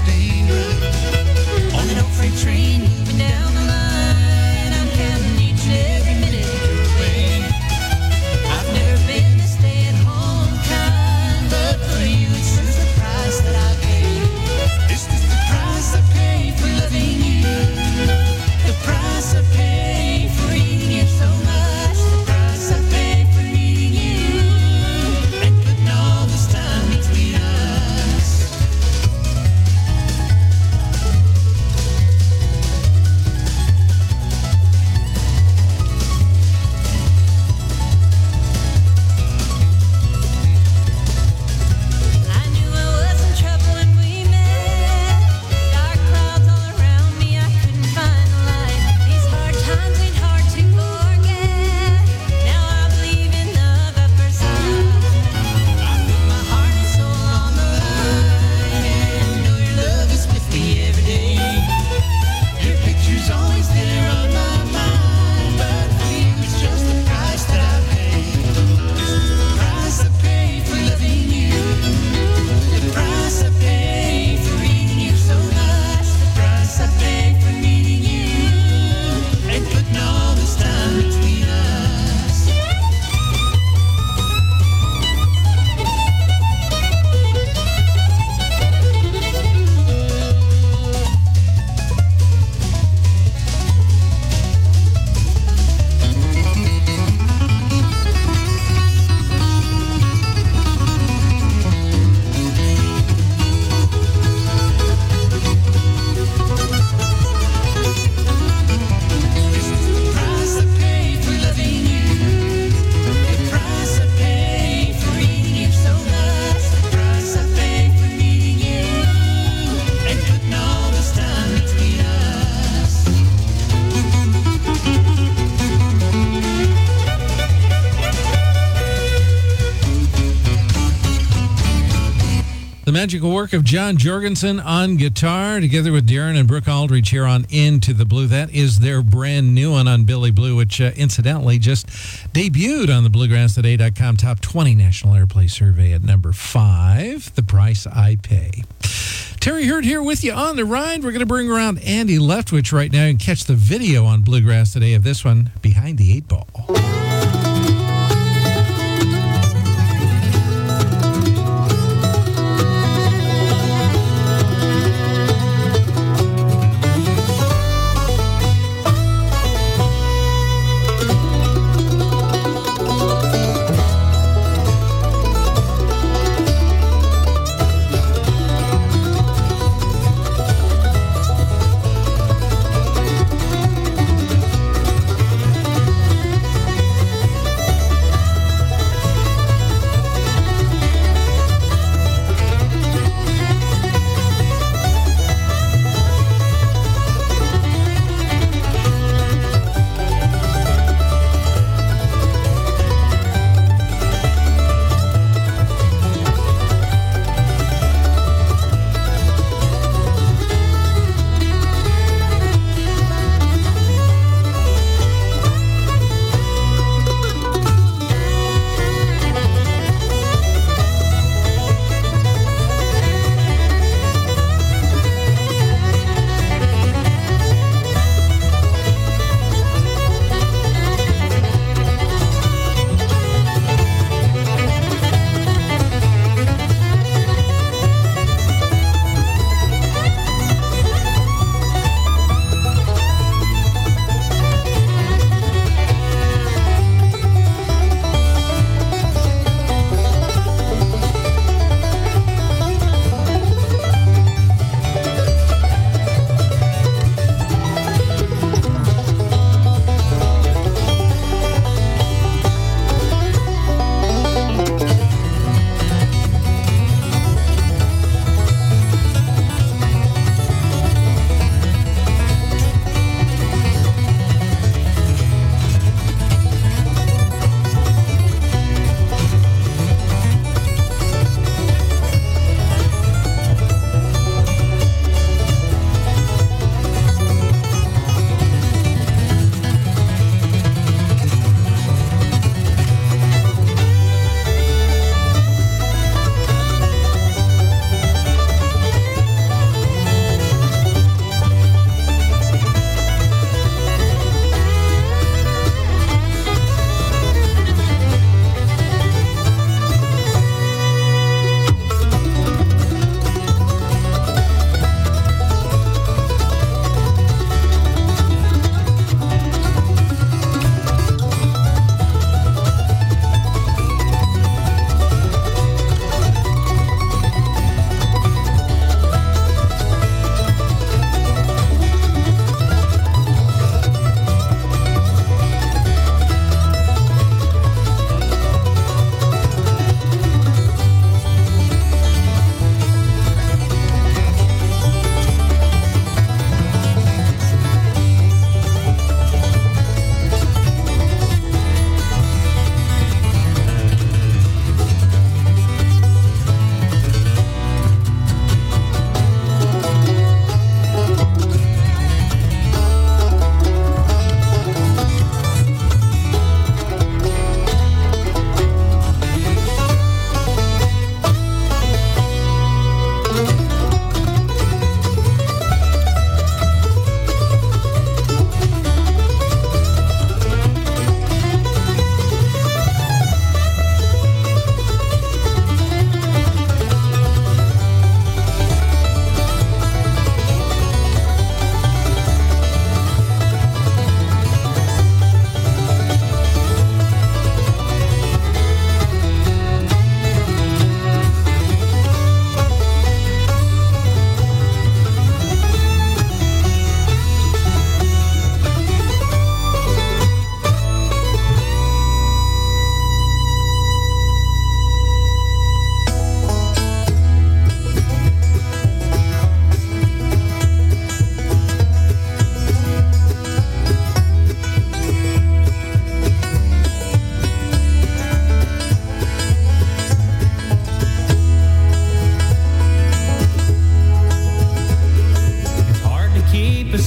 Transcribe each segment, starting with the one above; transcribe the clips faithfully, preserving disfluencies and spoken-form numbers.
The magical work of John Jorgensen on guitar, together with Darren and Brooke Aldridge here on Into the Blue. That is their brand new one on Billy Blue, which uh, incidentally just debuted on the bluegrass today dot com Top twenty National Airplay Survey at number five, The Price I Pay. Terry Hurd here with you on the ride. We're going to bring around Andy Leftwich right now and catch the video on Bluegrass Today of this one, Behind the Eight Ball.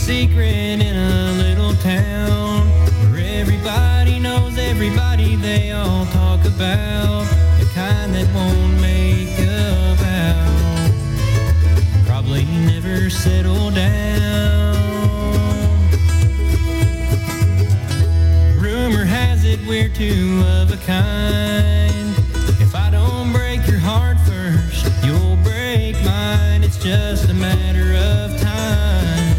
secret in a little town where everybody knows everybody. They all talk about the kind that won't make a vow, probably never settle down. Rumor has it we're two of a kind. If I don't break your heart first, you'll break mine. It's just a matter of time.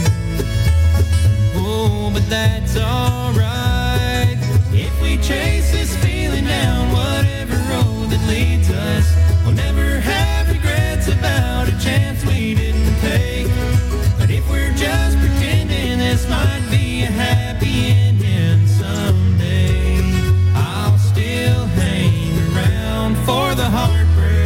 Oh, but that's alright. If we chase this feeling down whatever road that leads us, we'll never have regrets about a chance we didn't take. But if we're just pretending this might be a happy ending someday, I'll still hang around for the heartbreak.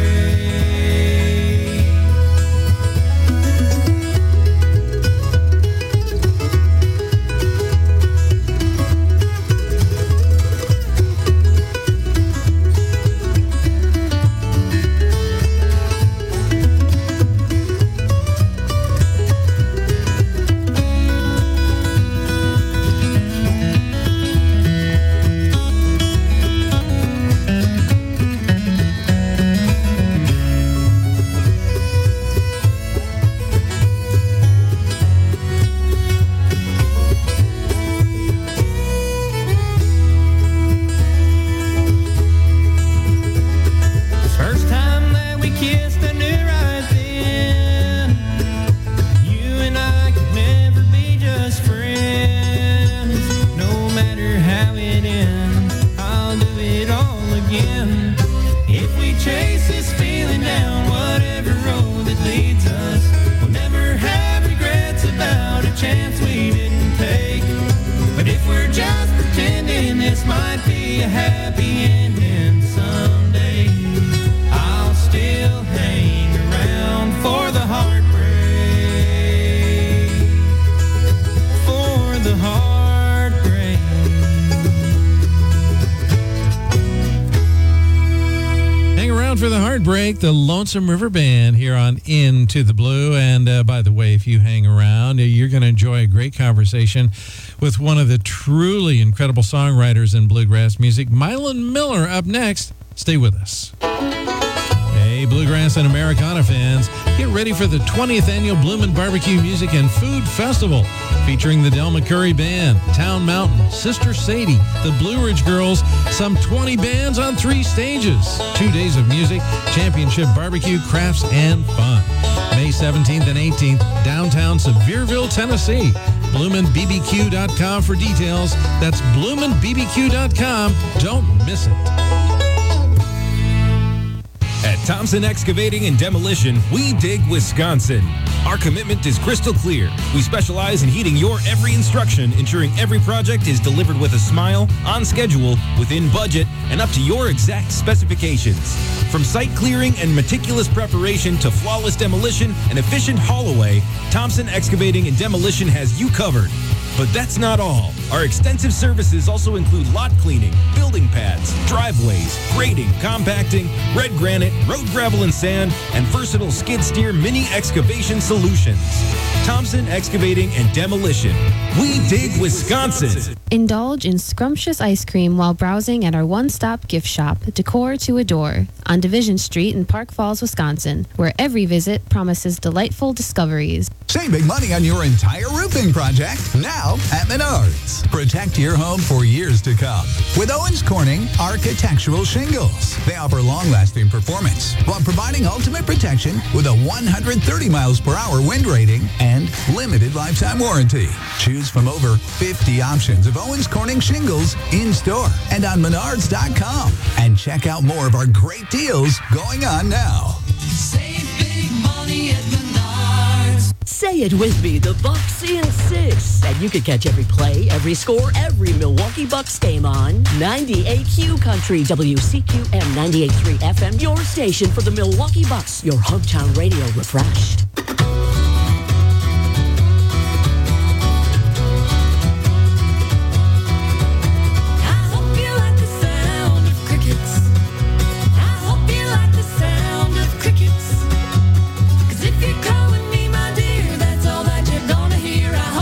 The Lonesome River Band here on Into the Blue. And uh, by the way, if you hang around, you're going to enjoy a great conversation with one of the truly incredible songwriters in bluegrass music, Mylon Miller, up next. Stay with us. Hey, bluegrass and Americana fans, get ready for the twentieth Annual Bloomin' Barbecue Music and Food Festival, featuring the Del McCurry Band, Town Mountain, Sister Sadie, the Blue Ridge Girls, some twenty bands on three stages. Two days of music, championship barbecue, crafts, and fun. May seventeenth and eighteenth, downtown Sevierville, Tennessee. Bloomin B B Q dot com for details. That's Bloomin B B Q dot com. Don't miss it. At Thompson Excavating and Demolition, we dig Wisconsin. Our commitment is crystal clear. We specialize in heeding your every instruction, ensuring every project is delivered with a smile, on schedule, within budget, and up to your exact specifications. From site clearing and meticulous preparation to flawless demolition and efficient haul away, Thompson Excavating and Demolition has you covered. But that's not all. Our extensive services also include lot cleaning, building pads, driveways, grading, compacting, red granite, road gravel and sand, and versatile skid steer mini excavation solutions. Thompson Excavating and Demolition. We dig Wisconsin. Indulge in scrumptious ice cream while browsing at our one-stop gift shop, Decor to Adore, on Division Street in Park Falls, Wisconsin, where every visit promises delightful discoveries. Save big money on your entire roofing project now at Menards. Protect your home for years to come with Owens Corning Architectural Shingles. They offer long-lasting performance while providing ultimate protection with a one hundred thirty miles per hour wind rating and limited lifetime warranty. Choose from over fifty options of Owens Corning shingles in store and on menards dot com. And check out more of our great deals going on now. Save big money at Menards. Say it with me, the Bucks in six. And you can catch every play, every score, every Milwaukee Bucks game on ninety-eight Q Country, W C Q M ninety-eight point three F M, your station for the Milwaukee Bucks, your hometown radio refreshed. If you're calling me my dear, that's all that you're gonna hear. I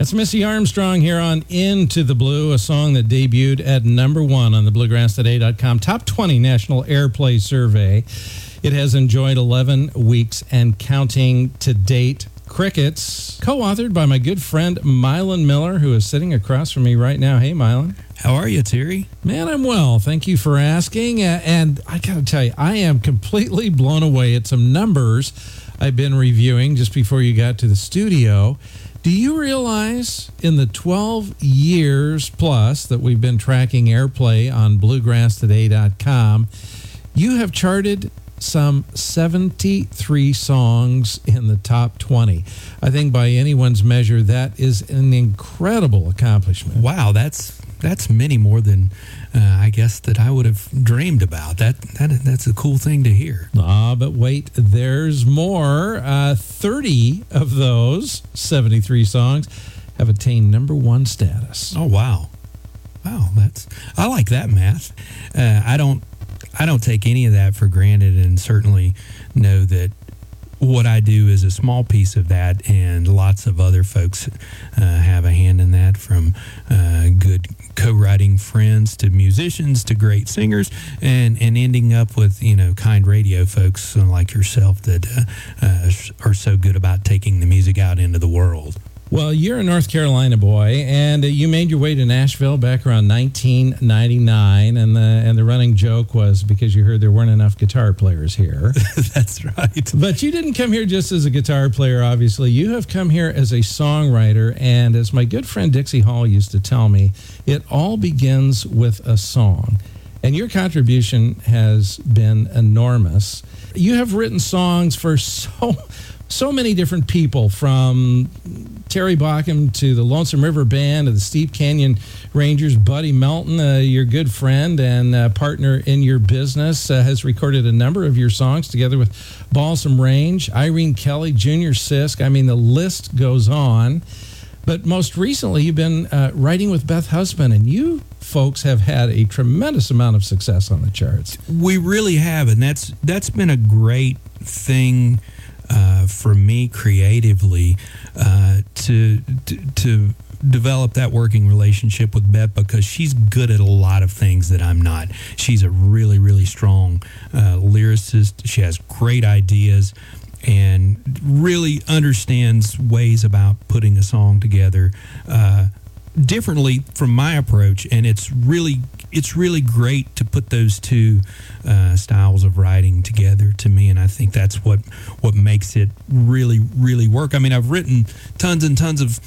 That's Missy Armstrong here on Into the Blue, a song that debuted at number one on the bluegrass today dot com Top twenty National Airplay Survey. It has enjoyed eleven weeks and counting to date. Crickets, co-authored by my good friend Mylan Miller, who is sitting across from me right now. Hey, Mylan. How are you, Terry? Man, I'm well. Thank you for asking. Uh, and I got to tell you, I am completely blown away at some numbers I've been reviewing just before you got to the studio. Do you realize in the twelve years plus that we've been tracking airplay on bluegrass today dot com, you have charted some seventy-three songs in the top twenty. I think by anyone's measure, that is an incredible accomplishment. Wow, that's that's many more than uh, I guess that I would have dreamed about. That that that's a cool thing to hear. Ah, but wait, there's more. Uh, thirty of those seventy-three songs have attained number one status. Oh wow, wow, that's I like that math. Uh, I don't. I don't take any of that for granted, and certainly know that what I do is a small piece of that, and lots of other folks uh, have a hand in that, from uh, good co-writing friends to musicians to great singers, and, and ending up with, you know, kind radio folks like yourself that uh, uh, are so good about taking the music out into the world. Well, you're a North Carolina boy, and uh, you made your way to Nashville back around nineteen ninety-nine, and the and the running joke was because you heard there weren't enough guitar players here. That's right. But you didn't come here just as a guitar player, obviously. You have come here as a songwriter, and as my good friend Dixie Hall used to tell me, it all begins with a song. And your contribution has been enormous. You have written songs for so... So many different people, from Terry Bauckham to the Lonesome River Band to the Steep Canyon Rangers. Buddy Melton, uh, your good friend and uh, partner in your business, uh, has recorded a number of your songs together with Balsam Range, Irene Kelly, Junior Sisk. I mean, the list goes on. But most recently, you've been uh, writing with Beth Husband, and you folks have had a tremendous amount of success on the charts. We really have, and that's that's been a great thing Uh, for me creatively uh, to, to to develop that working relationship with Beth, because she's good at a lot of things that I'm not. She's a really, really strong uh, lyricist. She has great ideas and really understands ways about putting a song together uh, differently from my approach, and it's really it's really great to put those two uh, styles of writing together to me, and I think that's what what makes it really, really work. I mean, I've written tons and tons of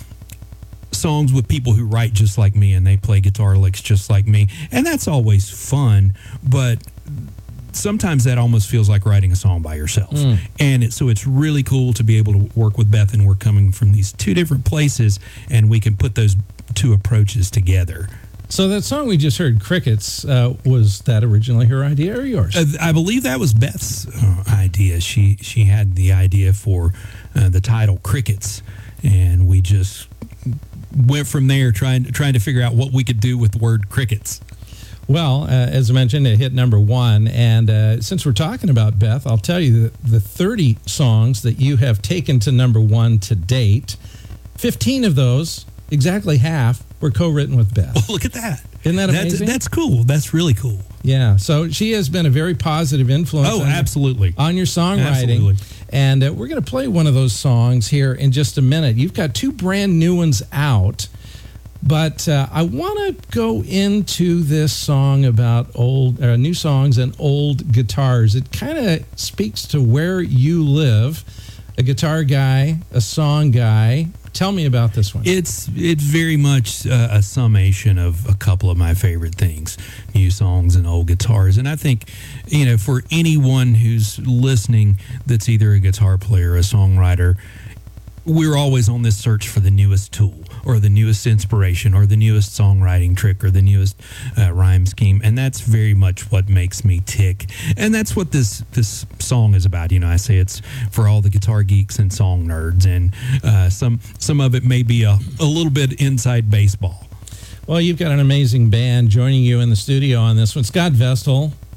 songs with people who write just like me, and they play guitar licks just like me, and that's always fun, but sometimes that almost feels like writing a song by yourself. Mm. And it, so it's really cool to be able to work with Beth, and we're coming from these two different places, and we can put those two approaches together. So that song we just heard, Crickets, uh, was that originally her idea or yours? Uh, I believe that was Beth's uh, idea. She she had the idea for uh, the title Crickets, and we just went from there trying, trying to figure out what we could do with the word crickets. Well, uh, as I mentioned, it hit number one. And uh, since we're talking about Beth, I'll tell you that the thirty songs that you have taken to number one to date, fifteen of those, exactly half, were co-written with Beth. Well, look at that. Isn't that amazing? That's, that's cool. That's really cool. Yeah. So she has been a very positive influence. Oh, on absolutely. Your, on your songwriting. Absolutely. And uh, we're going to play one of those songs here in just a minute. You've got two brand new ones out. But uh, I want to go into this song about old, uh, new songs and old guitars. It kind of speaks to where you live, a guitar guy, a song guy. Tell me about this one. It's it's very much uh, a summation of a couple of my favorite things, new songs and old guitars. And I think, you know, for anyone who's listening that's either a guitar player or a songwriter, we're always on this search for the newest tool or the newest inspiration or the newest songwriting trick or the newest uh, rhyme scheme. And that's very much what makes me tick. And that's what this this song is about. You know, I say it's for all the guitar geeks and song nerds. And uh, some, some of it may be a, a little bit inside baseball. Well, you've got an amazing band joining you in the studio on this one. Scott Vestal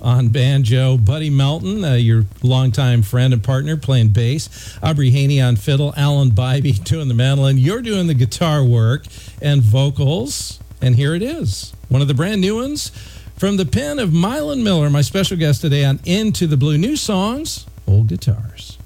on banjo, Buddy Melton, uh, your longtime friend and partner, playing bass, Aubrey Haney on fiddle, Alan Bybee doing the mandolin, you're doing the guitar work and vocals, and here it is, one of the brand new ones from the pen of Mylon Miller, my special guest today on Into the Blue. New songs, old guitars.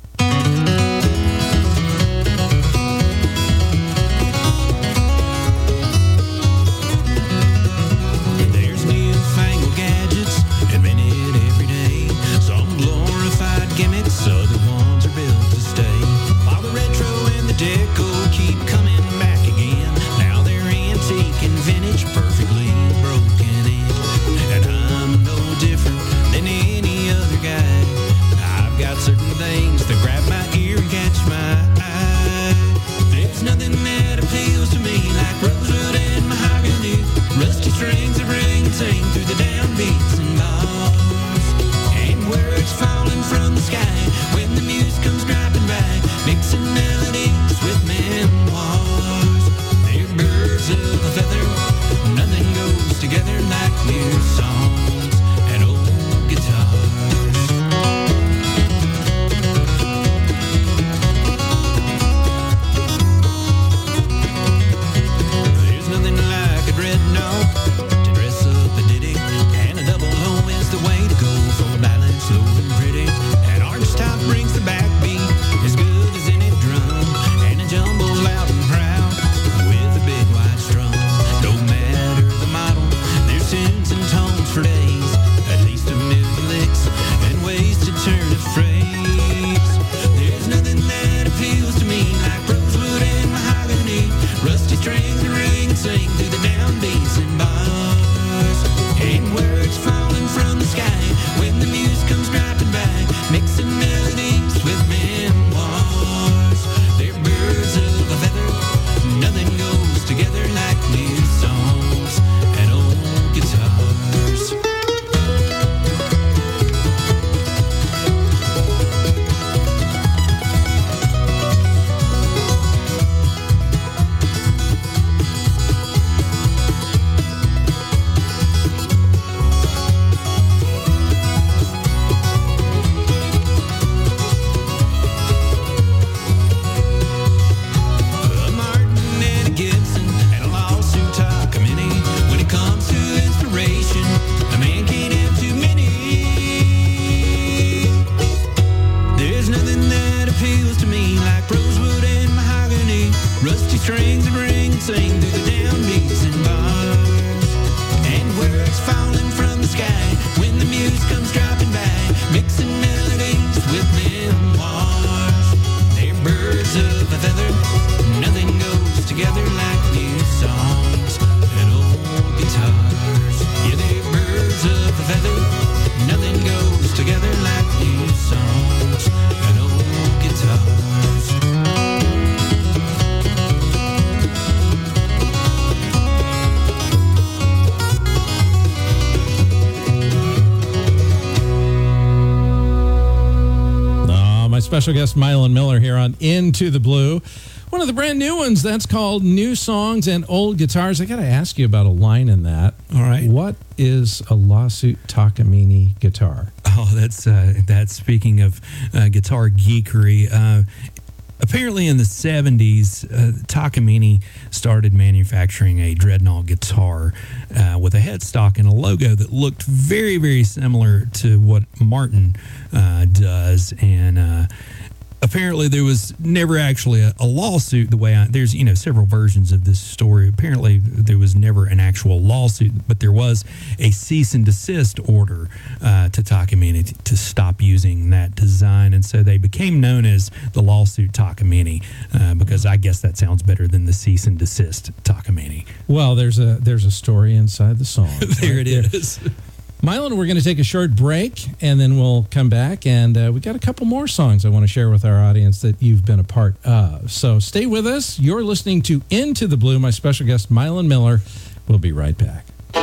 Special guest Mylon Miller here on Into the Blue. One of the brand new ones, that's called New Songs and Old Guitars. I got to ask you about a line in that. All right. What is a Lawsuit Takamine guitar? Oh, that's uh, that's speaking of uh, guitar geekery. Uh, apparently in the seventies, uh, Takamine started manufacturing a Dreadnought guitar uh, with a headstock and a logo that looked very, very similar to what Martin uh, does. And uh, apparently there was never actually a, a lawsuit the way I, there's, you know, several versions of this story. Apparently there was never an actual lawsuit, but there was a cease and desist order uh, to Takamine to, to stop using that design. And so they became known as the Lawsuit Takamine uh, because I guess that sounds better than the cease and desist Takamine. Well, there's a, there's a story inside the song. there right it there. is. Mylon, we're going to take a short break, and then we'll come back, and uh, we got a couple more songs I want to share with our audience that you've been a part of. So stay with us. You're listening to Into the Blue. My special guest, Mylon Miller. We'll be right back.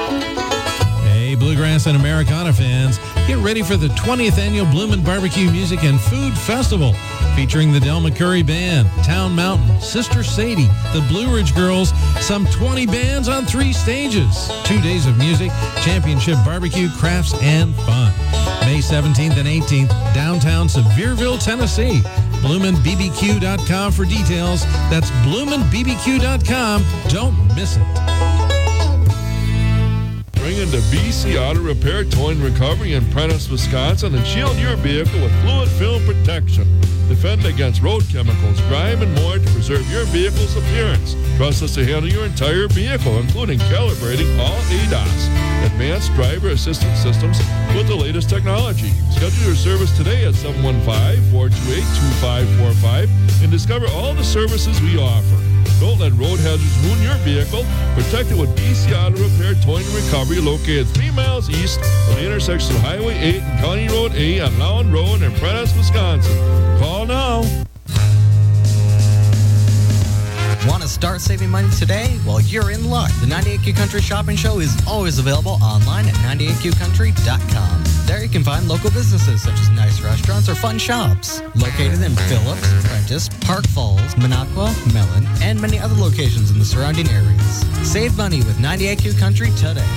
Hey, Bluegrass and Americana fans, get ready for the twentieth Annual Bloomin' Barbecue Music and Food Festival. featuring the Del McCurry Band, Town Mountain, Sister Sadie, the Blue Ridge Girls, some twenty bands on three stages. Two days of music, championship barbecue, crafts, and fun. May seventeenth and eighteenth, downtown Sevierville, Tennessee. Bloomin B B Q dot com for details. That's Bloomin B B Q dot com. Don't miss it. Bring in the B C Auto Repair Towing Recovery in Prentice, Wisconsin, and shield your vehicle with fluid film protection. Defend against road chemicals, grime, and more to preserve your vehicle's appearance. Trust us to handle your entire vehicle, including calibrating all A D A S, advanced driver assistance systems with the latest technology. Schedule your service today at seven one five, four two eight, two five four five and discover all the services we offer. Don't let road hazards ruin your vehicle. Protect it with B C Auto Repair Towing and Recovery, located three miles east of the intersection of Highway eight and County Road A on Lowen Road in Prentice, Wisconsin. Call now. Want to start saving money today? Well, you're in luck. The ninety-eight Q Country Shopping Show is always available online at ninety-eight Q country dot com. There you can find local businesses such as nice restaurants or fun shops. Located in Phillips, Prentice, Park Falls, Minocqua, Mellon, and many other locations in the surrounding areas. Save money with ninety-eight Q Country today.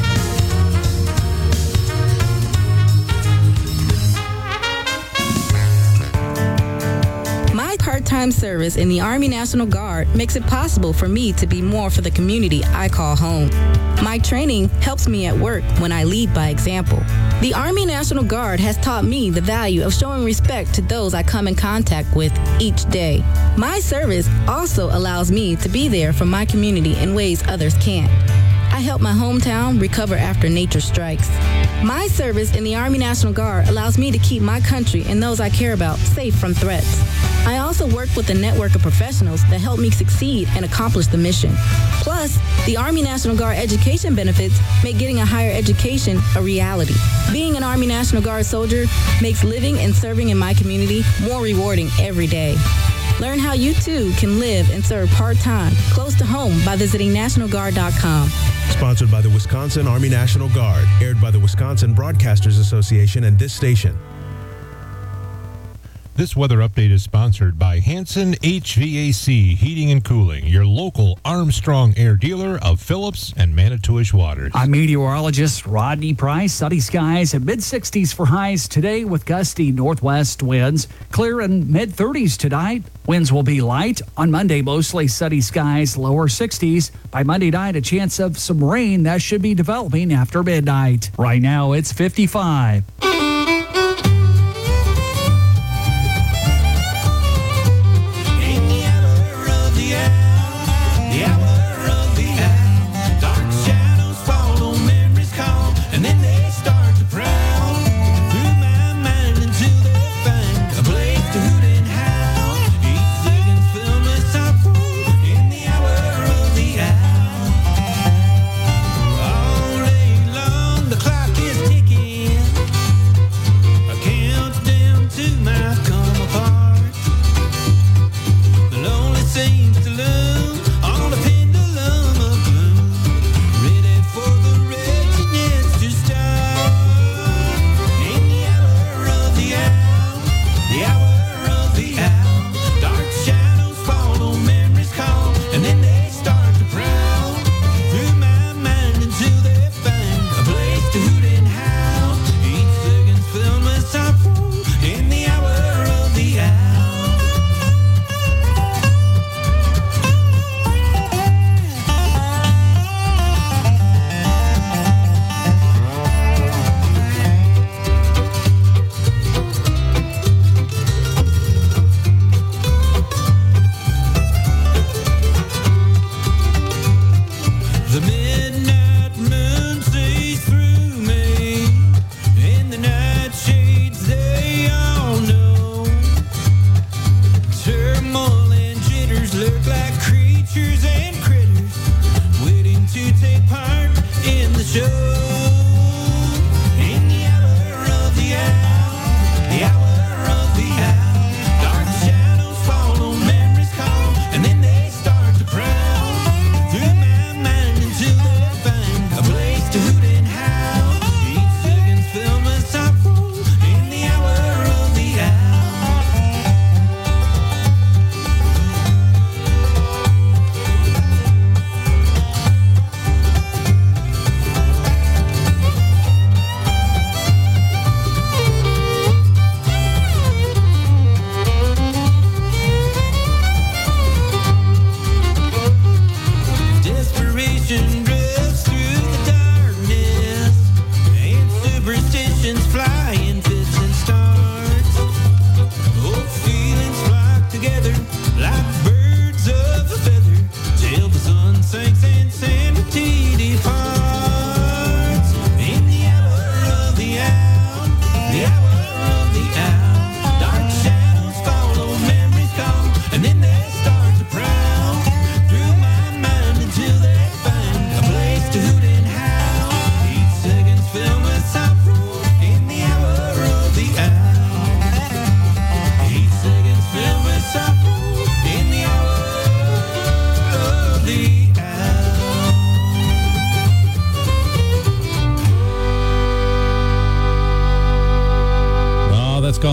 My part-time service in the Army National Guard makes it possible for me to be more for the community I call home. My training helps me at work when I lead by example. The Army National Guard has taught me the value of showing respect to those I come in contact with each day. My service also allows me to be there for my community in ways others can't. I help my hometown recover after nature strikes. My service in the Army National Guard allows me to keep my country and those I care about safe from threats. I also work with a network of professionals that help me succeed and accomplish the mission. Plus, the Army National Guard education benefits make getting a higher education a reality. Being an Army National Guard soldier makes living and serving in my community more rewarding every day. Learn how you too can live and serve part-time close to home by visiting national guard dot com. Sponsored by the Wisconsin Army National Guard. Aired by the Wisconsin Broadcasters Association and this station. This weather update is sponsored by Hanson H V A C Heating and Cooling, your local Armstrong Air dealer of Phillips and Manitowish waters. I'm meteorologist Rodney Price. Sunny skies and mid sixties for highs today with gusty northwest winds. Clear and mid thirties tonight. Winds will be light. On Monday, mostly sunny skies, lower sixties. By Monday night, a chance of some rain that should be developing after midnight. Right now, it's fifty-five.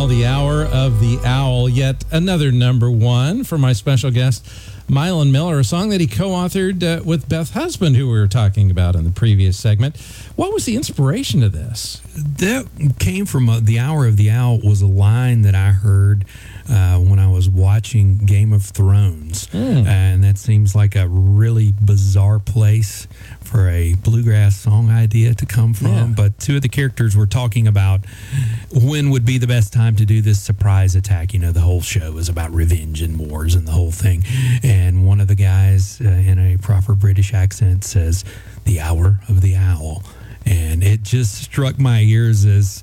called The Hour of the Owl. Yet another number one for my special guest, Mylon Miller, a song that he co-authored uh, with Beth Husband, who we were talking about in the previous segment. What was the inspiration to this? That came from uh, The Hour of the Owl was a line that I heard uh, when I was watching Game of Thrones. Mm. And that seems like a really bizarre place for a bluegrass song idea to come from. Yeah. But two of the characters were talking about when would be the best time to do this surprise attack. You know, the whole show is about revenge and wars and the whole thing. And one of the guys uh, in a proper British accent says, "The Hour of the Owl." And it just struck my ears as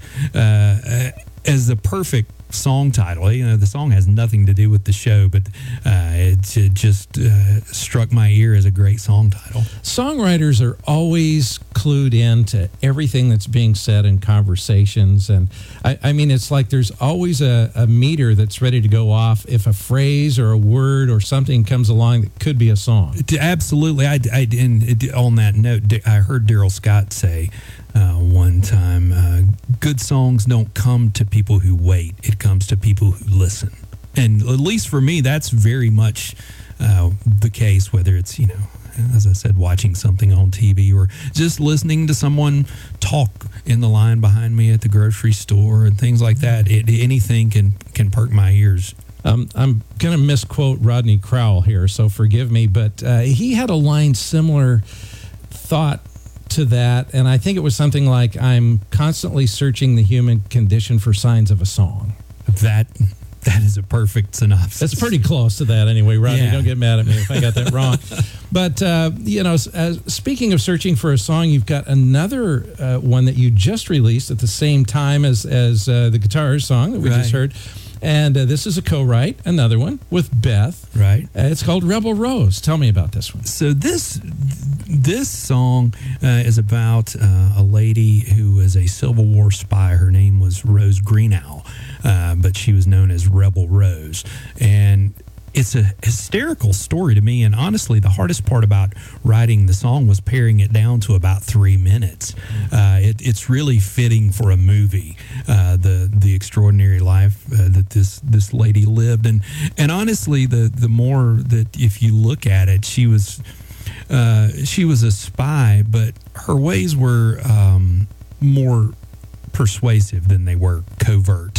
uh, as the perfect song title. You know, the song has nothing to do with the show, but uh, it, it just uh, struck my ear as a great song title. Songwriters are always clued in to everything that's being said in conversations. And I, I mean, it's like there's always a, a meter that's ready to go off if a phrase or a word or something comes along that could be a song. Absolutely. I, I, and on that note, I heard Daryl Scott say Uh, one time, uh, good songs don't come to people who wait. It comes to people who listen. And at least for me, that's very much uh, the case, whether it's, you know, as I said, watching something on T V or just listening to someone talk in the line behind me at the grocery store and things like that. It, anything can, can perk my ears. Um, I'm going to misquote Rodney Crowell here, so forgive me, but uh, he had a line similar thought to that, and I think it was something like, "I'm constantly searching the human condition for signs of a song." That that is a perfect synopsis. That's pretty close to that anyway, Rodney. Yeah. Don't get mad at me if I got that wrong. But, uh, you know, as, speaking of searching for a song, you've got another uh, one that you just released at the same time as, as uh, the Guitar song that we Right. just heard. And uh, this is a co-write, another one, with Beth. Right. Uh, it's called Rebel Rose. Tell me about this one. So this this song uh, is about uh, a lady who was a Civil War spy. Her name was Rose Greenow, uh, but she was known as Rebel Rose. And it's a hysterical story to me, and honestly, the hardest part about writing the song was paring it down to about three minutes. Uh, it, it's really fitting for a movie, uh, the the extraordinary life uh, that this this lady lived, and and honestly, the the more that if you look at it, she was uh, she was a spy, but her ways were um, more persuasive than they were covert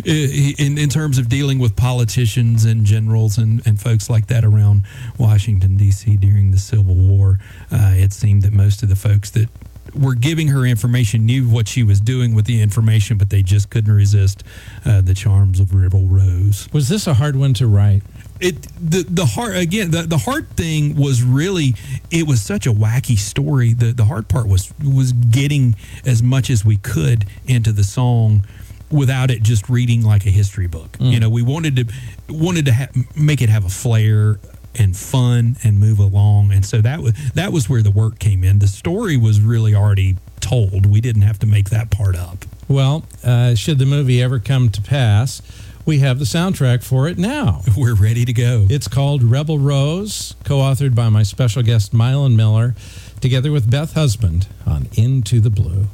in, in terms of dealing with politicians and generals and, and folks like that around Washington, D C during the Civil War. Uh, it seemed that most of the folks that were giving her information knew what she was doing with the information, but they just couldn't resist uh, the charms of Rebel Rose. Was this a hard one to write? It the the hard again the, the hard thing was really it was such a wacky story. The the hard part was was getting as much as we could into the song without it just reading like a history book. Mm. You know, we wanted to wanted to ha- make it have a flair and fun and move along, and so that was that was where the work came in. The story was really already told. We didn't have to make that part up. Well, uh, should the movie ever come to pass, we have the soundtrack for it now. We're ready to go. It's called Rebel Rose, co-authored by my special guest, Mylon Miller, together with Beth Husband on Into the Blue.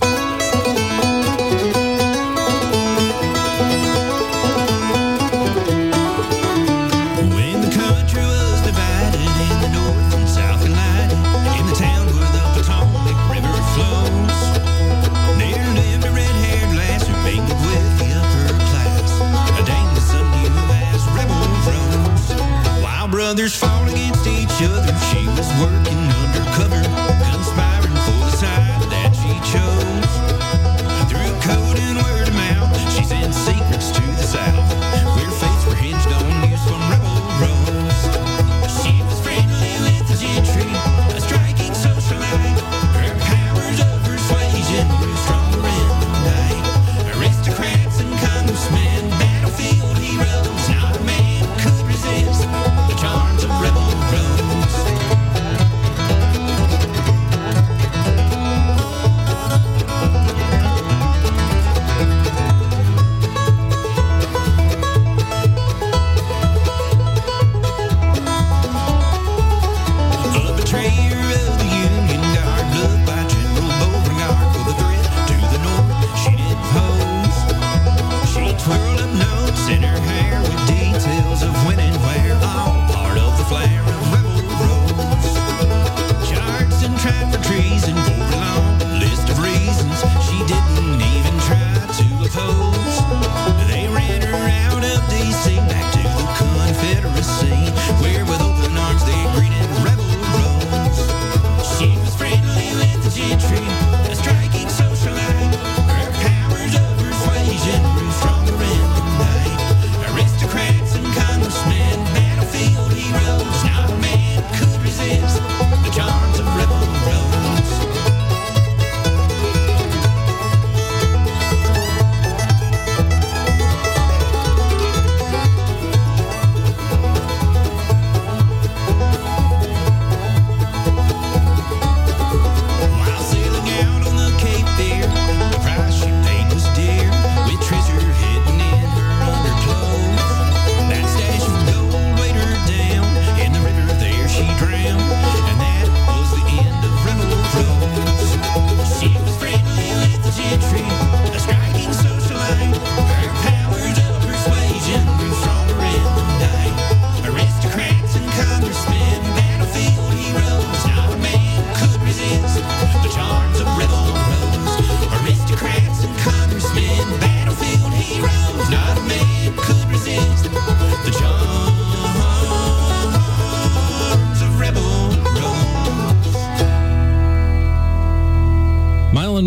Brothers fought against each other. She was working undercover, conspiring for the side that she chose. Through code and word of mouth, she sent secrets to the south, where fates were hinged on news from Rebel Rose. She was friendly with the gentry, a striking socialite. Her powers of persuasion grew stronger in the night. Aristocrats and congressmen, battlefield heroes, not a man could resist the charms of Rebel Rose.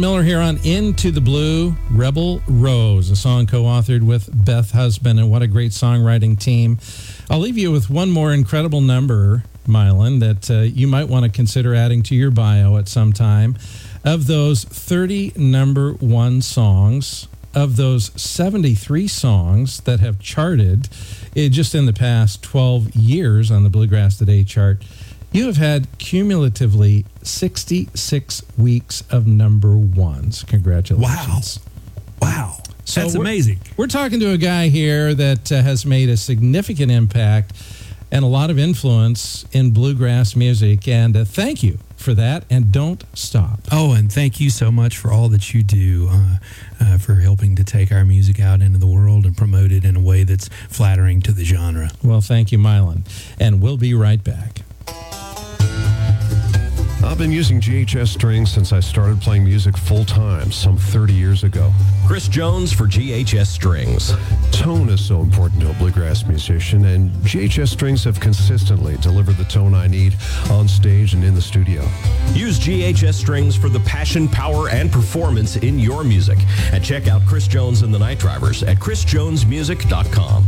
Miller here on Into the Blue, Rebel Rose, a song co-authored with Beth Husband, and what a great songwriting team. I'll leave you with one more incredible number, Mylan, that uh, you might want to consider adding to your bio at some time. Of those thirty number one songs, of those seventy-three songs that have charted it just in the past twelve years on the Bluegrass Today chart, you have had cumulatively sixty-six weeks of number ones. Congratulations. Wow. Wow. So That's we're, amazing. We're talking to a guy here that uh, has made a significant impact and a lot of influence in bluegrass music. And uh, thank you for that. And don't stop. Oh, and thank you so much for all that you do, uh, uh, for helping to take our music out into the world and promote it in a way that's flattering to the genre. Well, thank you, Mylan. And we'll be right back. I've been using G H S strings since I started playing music full-time some thirty years ago. Chris Jones for G H S Strings. Tone is so important to a bluegrass musician, and G H S strings have consistently delivered the tone I need on stage and in the studio. Use G H S strings for the passion, power, and performance in your music. And check out Chris Jones and the Night Drivers at chris jones music dot com.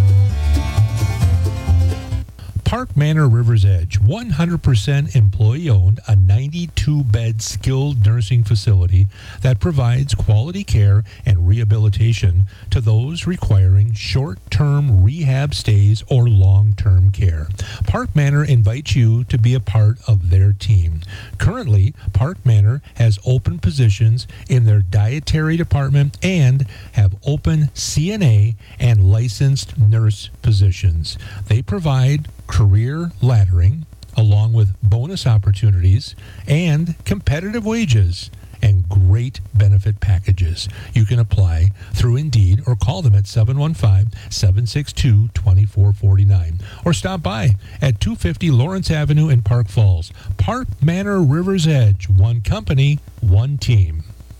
Park Manor River's Edge, one hundred percent employee-owned, a ninety-two bed skilled nursing facility that provides quality care and rehabilitation to those requiring short-term rehab stays or long-term care. Park Manor invites you to be a part of their team. Currently, Park Manor has open positions in their dietary department and have open C N A and licensed nurse positions. They provide career laddering, along with bonus opportunities and competitive wages and great benefit packages. You can apply through Indeed or call them at seven one five, seven six two, two four four nine or stop by at two fifty Lawrence Avenue in Park Falls. Park Manor River's Edge, one company, one team.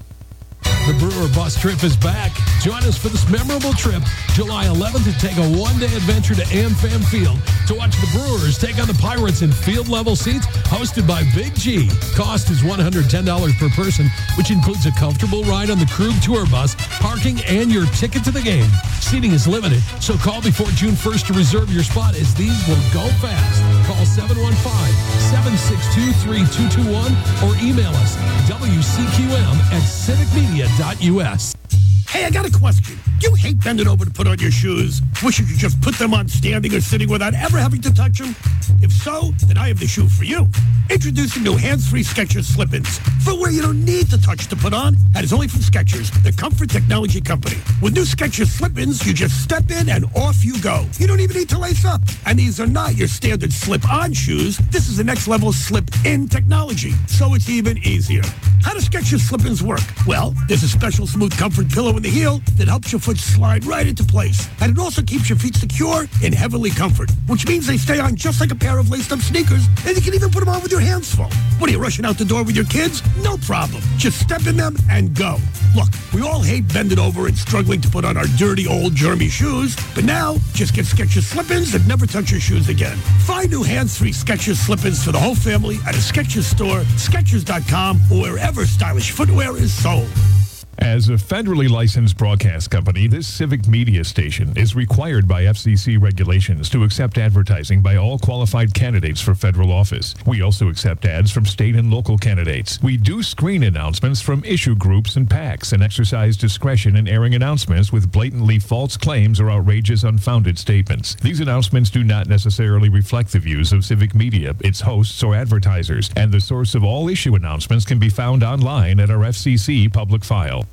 The Brewer Bus Trip is back. Join us for this memorable trip, July eleventh, to take a one-day adventure to AmFam Field to watch the Brewers take on the Pirates in field-level seats hosted by Big G. Cost is one hundred ten dollars per person, which includes a comfortable ride on the Krug Tour Bus, parking, and your ticket to the game. Seating is limited, so call before June first to reserve your spot, as these will go fast. Call seven one five, seven six two, three two two one or email us W C Q M at civic media dot U S. Hey, I got a question. Do you hate bending over to put on your shoes? Wish you could just put them on standing or sitting without ever having to touch them? If so, then I have the shoe for you. Introducing new hands-free Skechers Slip-ins. For where you don't need to touch to put on, and it's only from Skechers, the comfort technology company. With new Skechers Slip-ins, you just step in and off you go. You don't even need to lace up. And these are not your standard slip-on shoes. This is the next level slip-in technology, so it's even easier. How do Skechers Slip-ins work? Well, there's a special smooth comfort pillow in the heel that helps your foot slide right into place. And it also keeps your feet secure in heavenly comfort, which means they stay on just like a pair of laced-up sneakers, and you can even put them on with your hands full. What are you, rushing out the door with your kids? No problem. Just step in them and go. Look, we all hate bending over and struggling to put on our dirty, old, germy shoes, but now, just get Skechers Slip-ins and never touch your shoes again. Find new hands-free Skechers Slip-ins for the whole family at a Skechers store, Skechers dot com, or wherever stylish footwear is sold. As a federally licensed broadcast company, this civic media station is required by F C C regulations to accept advertising by all qualified candidates for federal office. We also accept ads from state and local candidates. We do screen announcements from issue groups and PACs and exercise discretion in airing announcements with blatantly false claims or outrageous, unfounded statements. These announcements do not necessarily reflect the views of civic media, its hosts, or advertisers, and the source of all issue announcements can be found online at our F C C public file.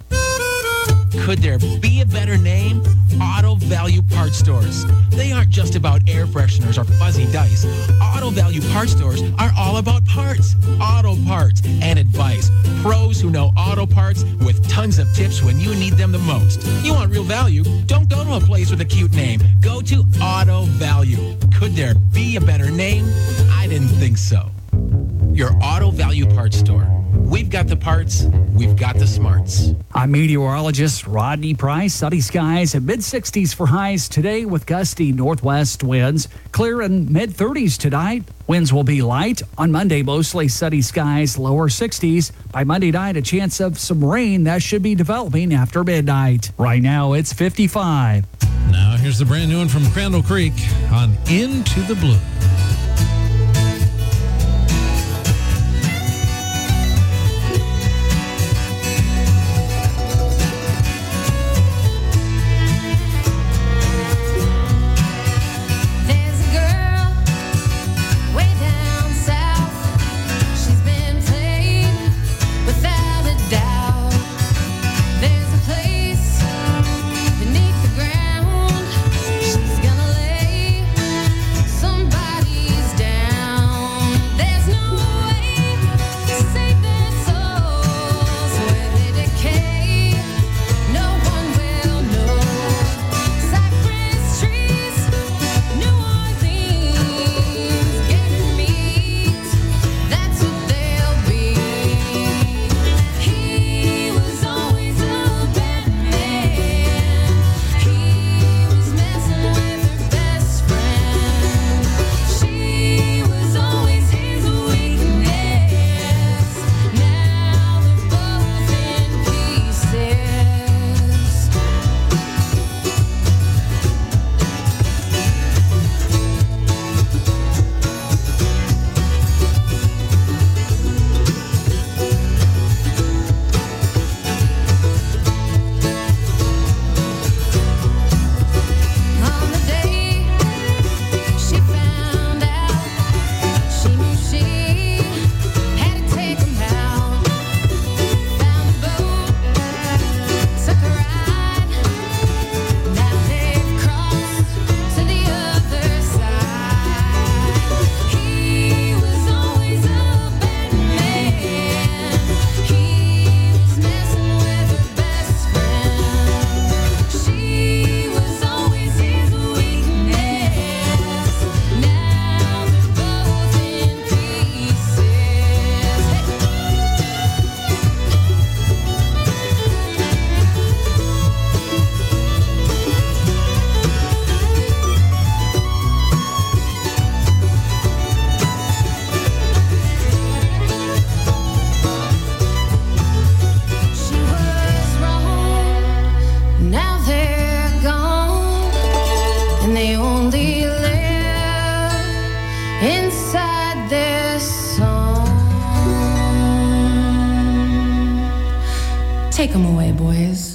Could there be a better name? Auto Value Parts Stores. They aren't just about air fresheners or fuzzy dice. Auto Value Parts Stores are all about parts, auto parts, and advice. Pros who know auto parts with tons of tips when you need them the most. You want real value? Don't go to a place with a cute name. Go to Auto Value. Could there be a better name? I didn't think so. Your Auto Value Parts Store. We've got the parts, we've got the smarts. I'm meteorologist Rodney Price. Sunny skies and mid sixties for highs today with gusty northwest winds. Clear in mid thirties tonight. Winds will be light. On Monday, mostly sunny skies, lower sixties. By Monday night, a chance of some rain that should be developing after midnight. Right now, it's fifty-five. Now, here's the brand new one from Crandall Creek on Into the Blue. Take them away, boys.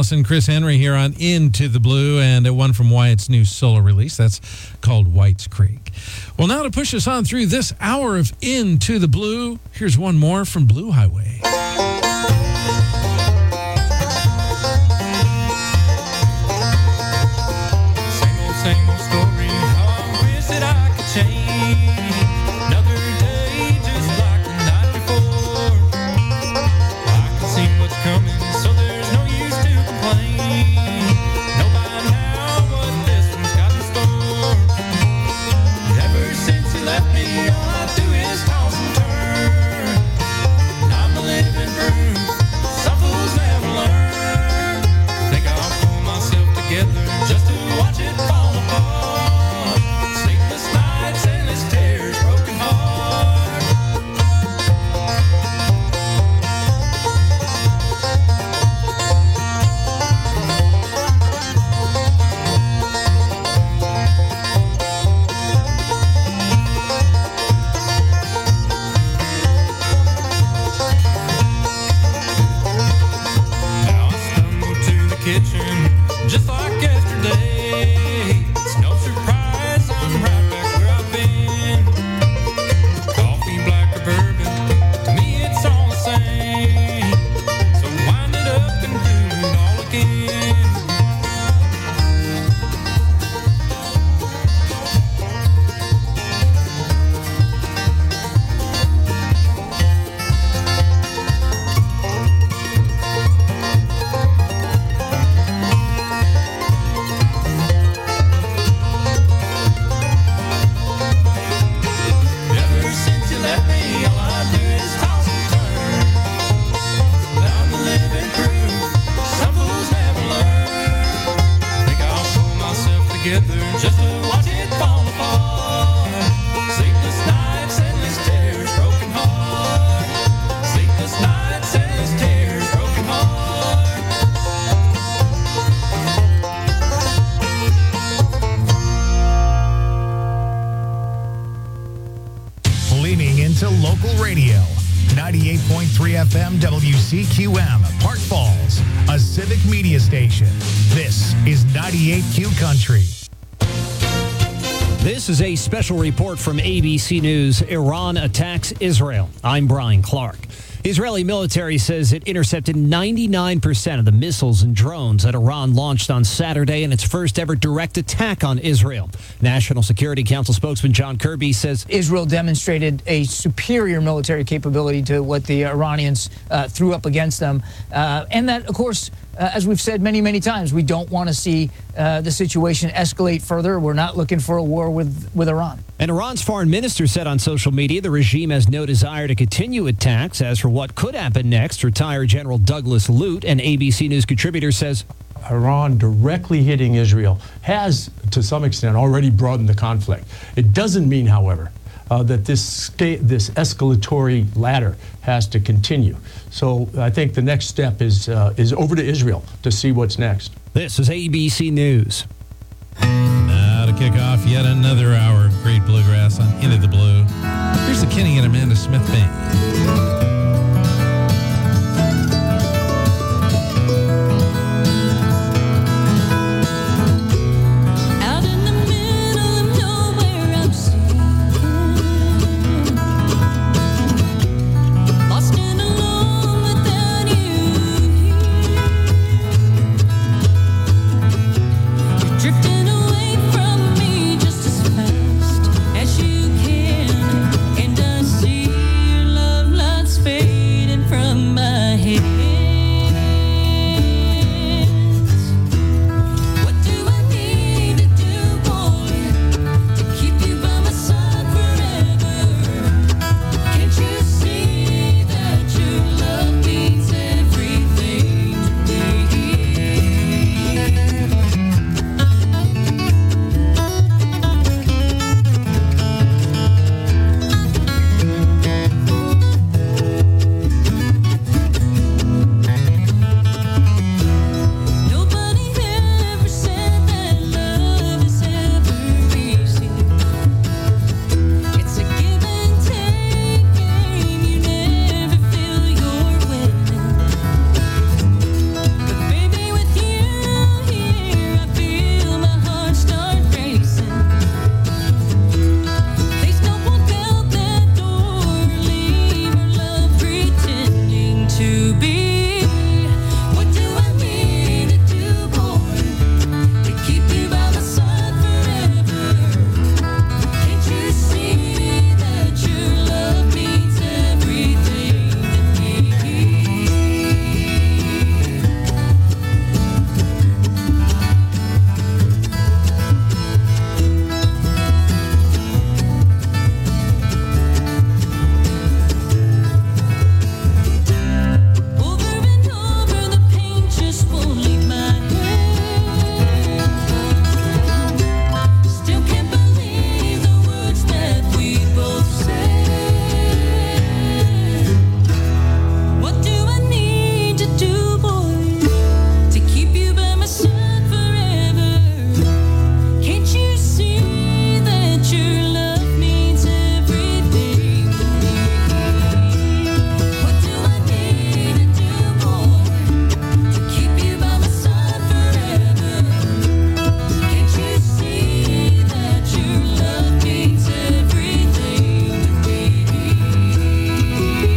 Wallace and Chris Henry here on Into the Blue, and one from Wyatt's new solo release. That's called White's Creek. Well, now to push us on through this hour of Into the Blue, here's one more from Blue Highway. Same old, same old story. I wish that I could change. Another day just like the night before. I can see what's coming, so there's no use to complain. Know by now what this one's got in store. Ever since you left me, all I do is toss and turn. And I'm the living proof. Some fools never learn. Think I'll pull myself together just to watch it fall apart. Sleepless nights, endless tears, broken heart. Now I stumble to the kitchen just like yesterday. It's no surprise I'm right back where I've been. Coffee, black or bourbon, to me it's all the same. So wind it up and do it all again. Ever since you left me, all I do is toss and turn. I'm the living proof. Some fools never learn. Think I'll pull myself together just to watch it fall apart. Sleepless nights, endless tears, broken heart. Sleepless nights, endless tears, broken heart. Leaning into local radio. ninety-eight point three F M W C Q M, Park Falls, a civic media station. This is ninety-eight Q Country. This is a special report from A B C News. Iran attacks Israel. I'm Brian Clark. Israeli military says it intercepted ninety-nine percent of the missiles and drones that Iran launched on Saturday in its first ever direct attack on Israel. National Security Council spokesman John Kirby says Israel demonstrated a superior military capability to what the Iranians uh, threw up against them. Uh, and that, of course, uh, as we've said many, many times, we don't want to see uh, the situation escalate further. We're not looking for a war with, with Iran. And Iran's foreign minister said on social media the regime has no desire to continue attacks. As for what could happen next, retired General Douglas Lute, an A B C News contributor, says Iran directly hitting Israel has, to some extent, already broadened the conflict. It doesn't mean, however, uh, that this sca- this escalatory ladder has to continue. So I think the next step is uh, is over to Israel to see what's next. This is A B C News. Now to kick off yet another hour of great bluegrass on Into the Blue, here's the Kenny and Amanda Smith Band.